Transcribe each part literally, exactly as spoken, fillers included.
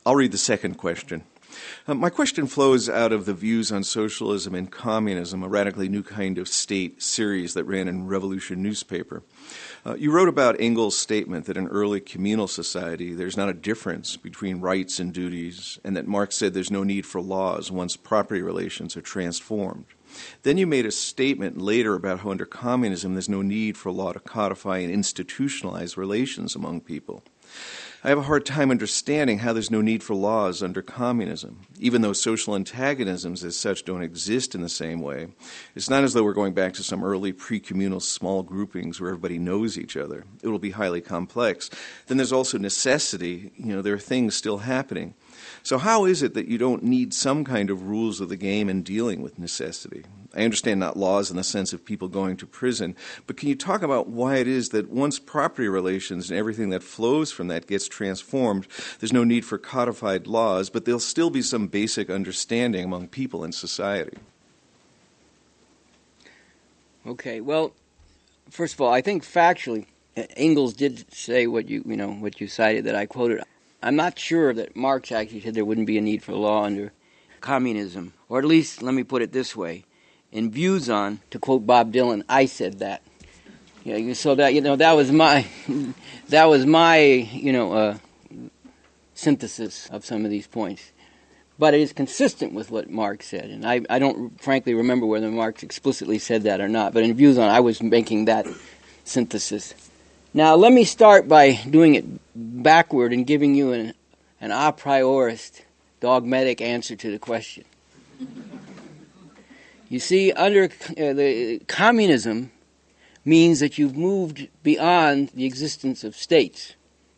I'll read the second question. Uh, my question flows out of the Views on Socialism and Communism, a radically new kind of state series that ran in Revolution newspaper. Uh, you wrote about Engels' statement that in early communal society there's not a difference between rights and duties, and that Marx said there's no need for laws once property relations are transformed. Then you made a statement later about how under communism there's no need for law to codify and institutionalize relations among people. I have a hard time understanding how there's no need for laws under communism. Even though social antagonisms as such don't exist in the same way, it's not as though we're going back to some early pre-communal small groupings where everybody knows each other. It will be highly complex. Then there's also necessity. You know, there are things still happening. So how is it that you don't need some kind of rules of the game in dealing with necessity? I understand not laws in the sense of people going to prison, but can you talk about why it is that once property relations and everything that flows from that gets transformed, there's no need for codified laws, but there'll still be some basic understanding among people in society? Okay, well, first of all, I think factually, Engels did say what you, you know, what you cited that I quoted. I'm not sure that Marx actually said there wouldn't be a need for law under communism. Or at least, let me put it this way. In Views on, to quote Bob Dylan, I said that. Yeah, so that, you know, that was my, that was my, you know, uh, synthesis of some of these points. But it is consistent with what Marx said. And I, I don't frankly remember whether Marx explicitly said that or not. But in Views on, I was making that synthesis. Now, let me start by doing it backward and giving you an, an a priorist, dogmatic answer to the question. You see, under uh, the communism means that you've moved beyond the existence of states.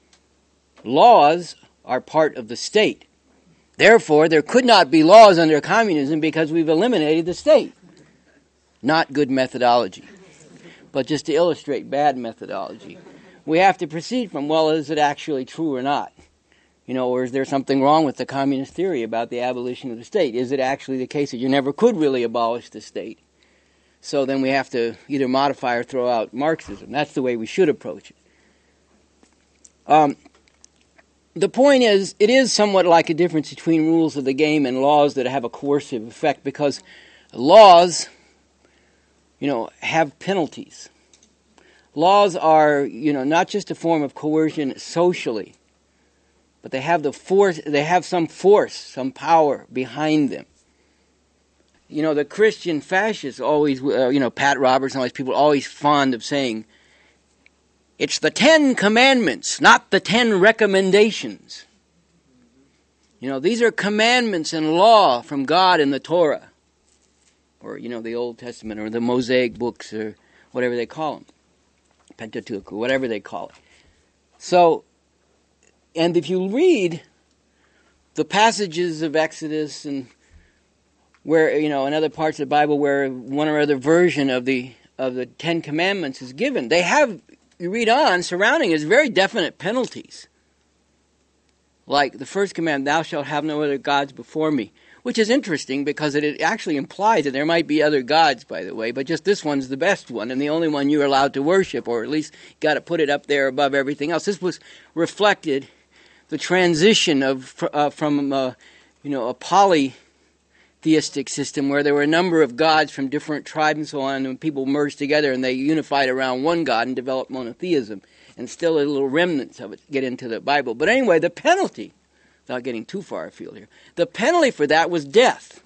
Laws are part of the state. Therefore, there could not be laws under communism because we've eliminated the state. Not good methodology. But just to illustrate bad methodology, we have to proceed from, well, is it actually true or not? You know, or is there something wrong with the communist theory about the abolition of the state? Is it actually the case that you never could really abolish the state? So then we have to either modify or throw out Marxism. That's the way we should approach it. Um, the point is, it is somewhat like a difference between rules of the game and laws that have a coercive effect, because laws, you know, have penalties. Laws are, you know, not just a form of coercion socially, but they have the force, they have some force, some power behind them. You know, the Christian fascists always, uh, you know, Pat Roberts and all these people are always fond of saying, it's the Ten Commandments, not the Ten Recommendations. You know, these are commandments and law from God in the Torah, or, you know, the Old Testament, or the Mosaic books, or whatever they call them, Pentateuch, or whatever they call it. So, and if you read the passages of Exodus and where, you know, in other parts of the Bible where one or other version of the of the Ten Commandments is given, they have, you read on, surrounding is very definite penalties. Like the first command, thou shalt have no other gods before me, which is interesting because it actually implies that there might be other gods, by the way, but just this one's the best one and the only one you're allowed to worship, or at least got to put it up there above everything else. This was reflected, the transition of uh, from uh, you know a polytheistic system where there were a number of gods from different tribes and so on, and people merged together and they unified around one God and developed monotheism. And still a little remnants of it get into the Bible. But anyway, the penalty, without getting too far afield here, the penalty for that was death.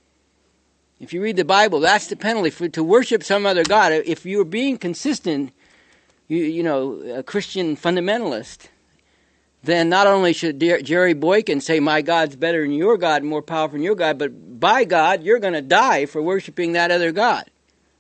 If you read the Bible, that's the penalty for to worship some other God. If you were being consistent, you, you know, a Christian fundamentalist, then not only should Jerry Boykin say, my God's better than your God, more powerful than your God, but by God, you're going to die for worshiping that other God.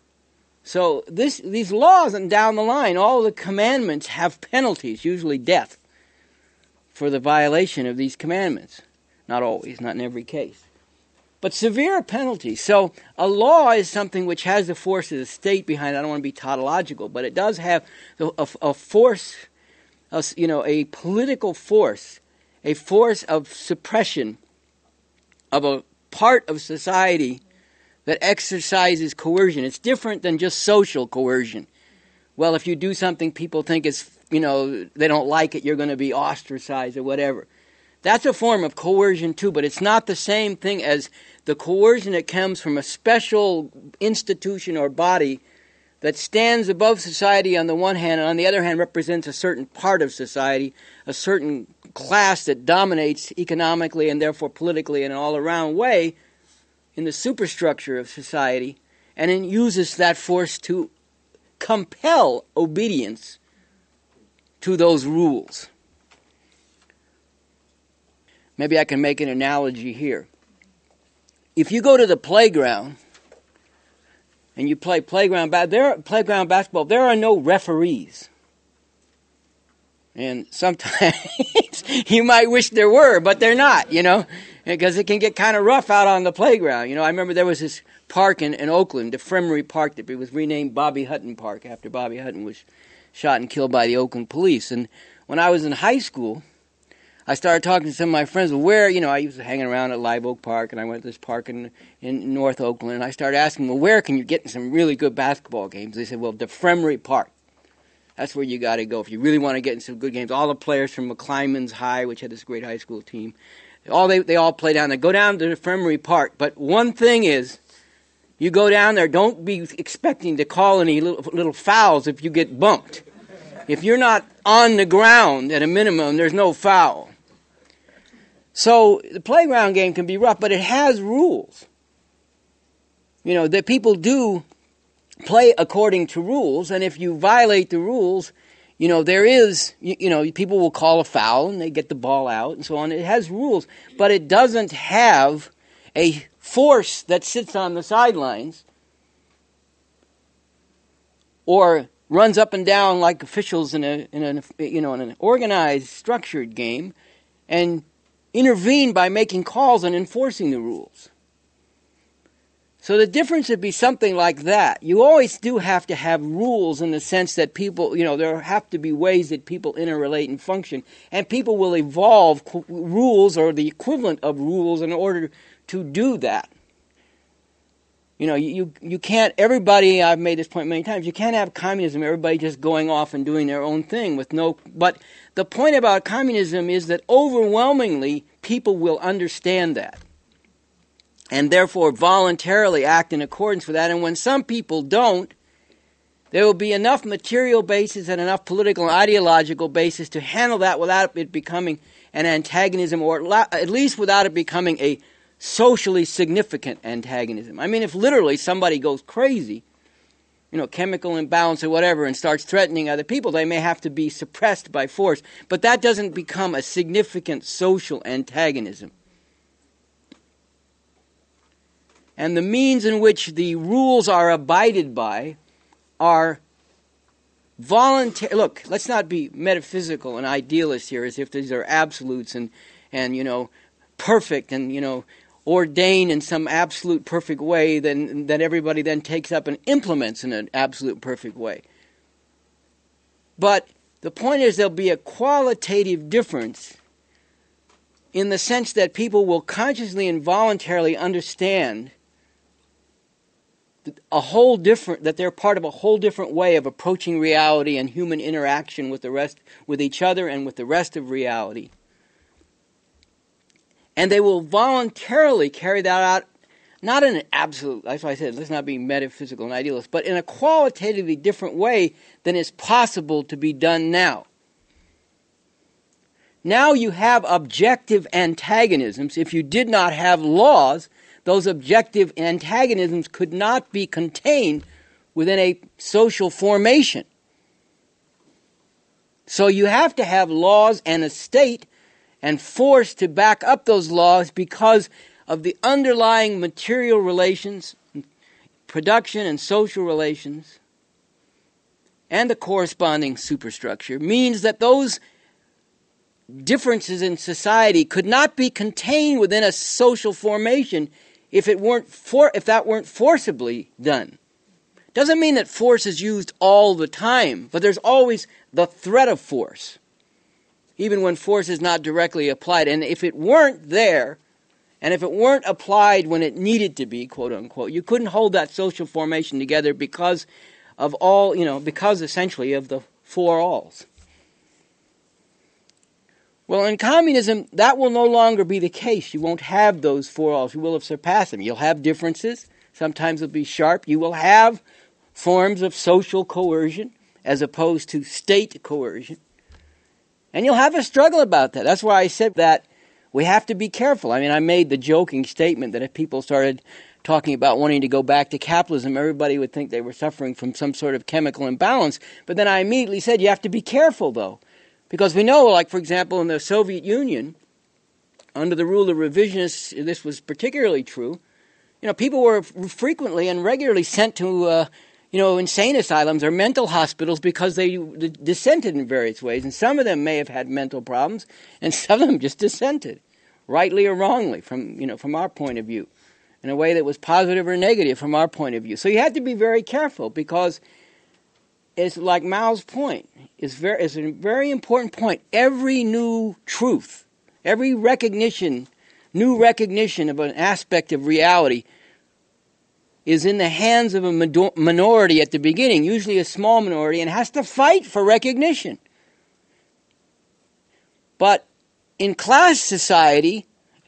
So this, these laws and down the line, all the commandments have penalties, usually death, for the violation of these commandments. Not always, not in every case. But severe penalties. So a law is something which has the force of the state behind it. I don't want to be tautological, but it does have a, a force, a, you know, a political force, a force of suppression of a part of society that exercises coercion. It's different than just social coercion. Well, if you do something people think is, you know, they don't like it, you're going to be ostracized or whatever. That's a form of coercion too, but it's not the same thing as the coercion that comes from a special institution or body that stands above society on the one hand, and on the other hand represents a certain part of society, a certain class that dominates economically and therefore politically in an all-around way in the superstructure of society, and then uses that force to compel obedience to those rules. Maybe I can make an analogy here. If you go to the playground and you play playground ba- there playground basketball, there are no referees. And sometimes you might wish there were, but they're not, you know, because it can get kind of rough out on the playground. You know, I remember there was this park in, in Oakland, the Defremery Park, that was renamed Bobby Hutton Park after Bobby Hutton was shot and killed by the Oakland police. And when I was in high school, I started talking to some of my friends, well, where, you know, I used to hang around at Live Oak Park, and I went to this park in, in North Oakland, and I started asking, well, where can you get in some really good basketball games? They said, well, Defremery Park. That's where you got to go if you really want to get in some good games. All the players from McClymonds High, which had this great high school team, all they they all play down there. Go down to Defremery Park. But one thing is, you go down there, don't be expecting to call any little, little fouls if you get bumped. If you're not on the ground at a minimum, there's no foul. So the playground game can be rough, but it has rules. You know, that people do play according to rules, and if you violate the rules, you know, there is, you, you know, people will call a foul and they get the ball out and so on. It has rules, but it doesn't have a force that sits on the sidelines or runs up and down like officials in a in a you know in an organized, structured game and intervene by making calls and enforcing the rules. So the difference would be something like that. You always do have to have rules in the sense that people, you know, there have to be ways that people interrelate and function, and people will evolve qu- rules or the equivalent of rules in order to do that. You know, you you can't, everybody, I've made this point many times, you can't have communism, everybody just going off and doing their own thing with no, but the point about communism is that overwhelmingly people will understand that and therefore voluntarily act in accordance with that. And when some people don't, there will be enough material basis and enough political and ideological basis to handle that without it becoming an antagonism, or at least without it becoming a socially significant antagonism. I mean, if literally somebody goes crazy, you know, chemical imbalance or whatever, and starts threatening other people, they may have to be suppressed by force. But that doesn't become a significant social antagonism. And the means in which the rules are abided by are voluntary. Look, let's not be metaphysical and idealist here as if these are absolutes and, and you know, perfect and, you know, ordained in some absolute perfect way then, that everybody then takes up and implements in an absolute perfect way. But the point is there'll be a qualitative difference in the sense that people will consciously and voluntarily understand a whole different, that they're part of a whole different way of approaching reality and human interaction with the rest, with each other and with the rest of reality. And they will voluntarily carry that out, not in an absolute, that's why I said, let's not be metaphysical and idealist, but in a qualitatively different way than is possible to be done now. Now you have objective antagonisms. If you did not have laws, those objective antagonisms could not be contained within a social formation. So you have to have laws and a state and force to back up those laws because of the underlying material relations, production and social relations, and the corresponding superstructure means that those differences in society could not be contained within a social formation if it weren't for if that weren't forcibly done. Doesn't mean that force is used all the time, but there's always the threat of force, even when force is not directly applied. And if it weren't there, and if it weren't applied when it needed to be, quote unquote, you couldn't hold that social formation together because of all, you know, because essentially of the four alls. Well, in communism, that will no longer be the case. You won't have those four alls. You will have surpassed them. You'll have differences. Sometimes they'll be sharp. You will have forms of social coercion as opposed to state coercion. And you'll have a struggle about that. That's why I said that we have to be careful. I mean, I made the joking statement that if people started talking about wanting to go back to capitalism, everybody would think they were suffering from some sort of chemical imbalance. But then I immediately said, you have to be careful, though. Because we know, like, for example, in the Soviet Union, under the rule of revisionists, this was particularly true. You know, people were frequently and regularly sent to, uh, you know, insane asylums or mental hospitals because they dissented in various ways. And some of them may have had mental problems, and some of them just dissented, rightly or wrongly, from, you know, from our point of view, in a way that was positive or negative from our point of view. So you had to be very careful, because it's like Mao's point. It's very, it's a very important point. Every new truth, every recognition, new recognition of an aspect of reality is in the hands of a minority at the beginning, usually a small minority, and has to fight for recognition. But in class society,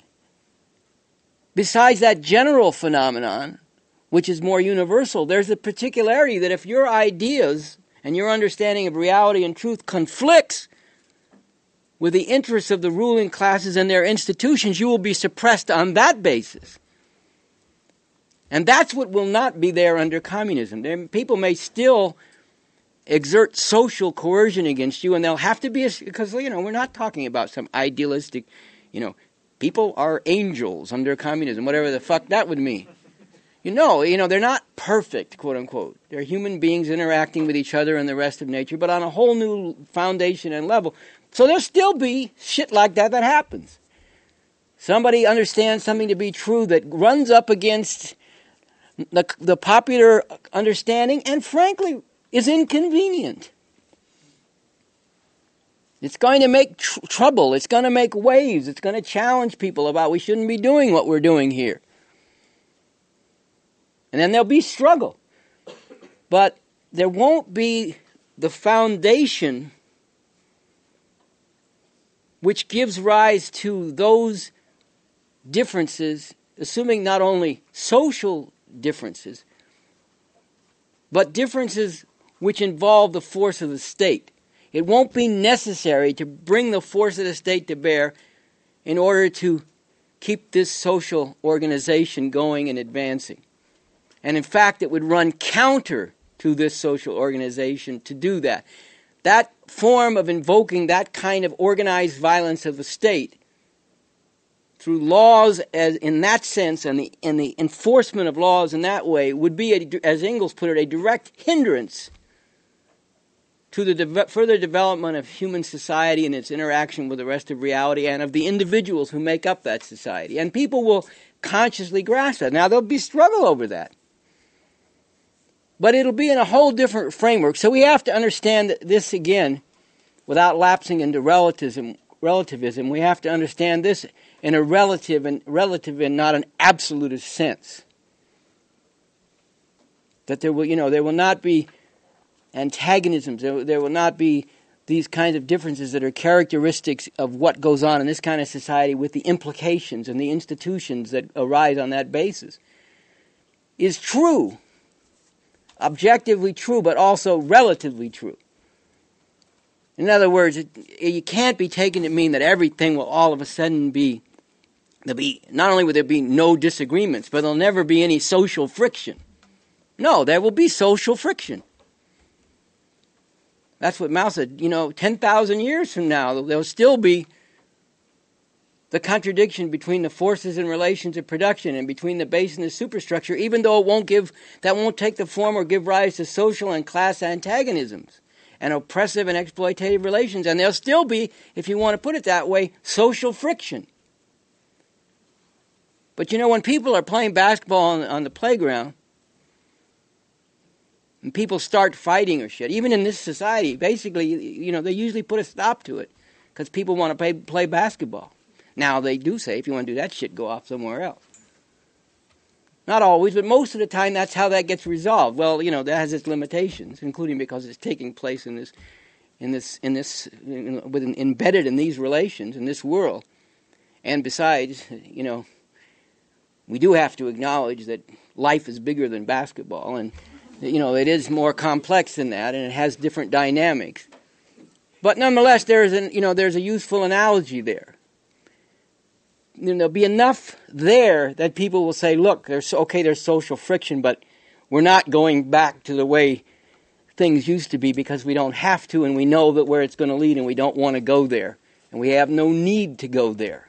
besides that general phenomenon, which is more universal, there's a particularity that if your ideas and your understanding of reality and truth conflicts with the interests of the ruling classes and their institutions, you will be suppressed on that basis. And that's what will not be there under communism. There, people may still exert social coercion against you, and they'll have to be, because, you know, we're not talking about some idealistic, you know, people are angels under communism, whatever the fuck that would mean. You know, you know, they're not perfect, quote unquote. They're human beings interacting with each other and the rest of nature, but on a whole new foundation and level. So there'll still be shit like that that happens. Somebody understands something to be true that runs up against the, the popular understanding and, frankly, is inconvenient. It's going to make tr- trouble. It's going to make waves. It's going to challenge people about we shouldn't be doing what we're doing here. And then there'll be struggle. But there won't be the foundation which gives rise to those differences, assuming not only social differences, but differences which involve the force of the state. It won't be necessary to bring the force of the state to bear in order to keep this social organization going and advancing. And in fact, it would run counter to this social organization to do that. That form of invoking that kind of organized violence of the state through laws as in that sense and the, and the enforcement of laws in that way would be, a, as Engels put it, a direct hindrance to the de- further development of human society and its interaction with the rest of reality and of the individuals who make up that society. And people will consciously grasp that. Now, there'll be struggle over that. But it'll be in a whole different framework. So we have to understand this again without lapsing into relativism. Relativism. We have to understand this in a relative and relative and not an absolutist sense. That there will, you know, there will not be antagonisms. There, there will not be these kinds of differences that are characteristics of what goes on in this kind of society with the implications and the institutions that arise on that basis. Is true. Objectively true, but also relatively true. In other words, it, you can't be taken to mean that everything will all of a sudden be, there'll be, not only will there be no disagreements, but there'll never be any social friction. No, there will be social friction. That's what Mao said, you know, ten thousand years from now, there'll still be the contradiction between the forces and relations of production and between the base and the superstructure, even though it won't give, that won't take the form or give rise to social and class antagonisms and oppressive and exploitative relations. And there'll still be, if you want to put it that way, social friction. But you know, when people are playing basketball on, on the playground, and people start fighting or shit, even in this society, basically, you know, they usually put a stop to it because people want to play, play basketball. Now, they do say, if you want to do that shit, go off somewhere else. Not always, but most of the time, that's how that gets resolved. Well, you know, that has its limitations, including because it's taking place in this in this, in this, in, within, embedded in these relations, in this world. And besides, you know, we do have to acknowledge that life is bigger than basketball, and, you know, it is more complex than that, and it has different dynamics. But nonetheless, there is an, you know, there's a useful analogy there. You know, there'll be enough there that people will say, look, there's okay, there's social friction, but we're not going back to the way things used to be because we don't have to, and we know that where it's going to lead, and we don't want to go there, and we have no need to go there.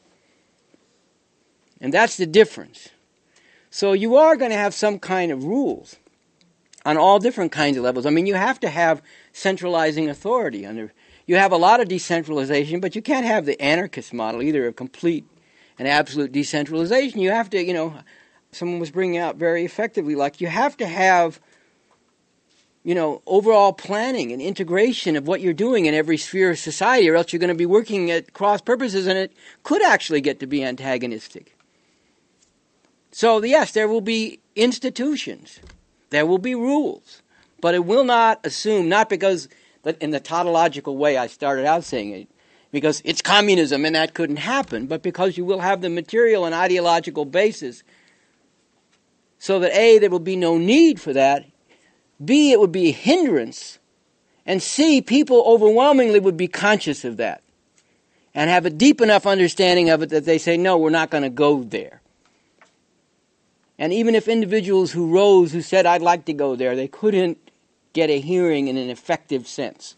And that's the difference. So you are going to have some kind of rules on all different kinds of levels. I mean, you have to have centralizing authority. Under you have a lot of decentralization, but you can't have the anarchist model either of complete and absolute decentralization. You have to, you know, someone was bringing out very effectively, like you have to have, you know, overall planning and integration of what you're doing in every sphere of society, or else you're going to be working at cross purposes, and it could actually get to be antagonistic. So, yes, there will be institutions. There will be rules. But it will not assume, not because, in the tautological way I started out saying it, because it's communism and that couldn't happen, but because you will have the material and ideological basis so that A, there will be no need for that, B, it would be a hindrance, and C, people overwhelmingly would be conscious of that and have a deep enough understanding of it that they say, no, we're not going to go there. And even if individuals who rose, who said, I'd like to go there, they couldn't get a hearing in an effective sense.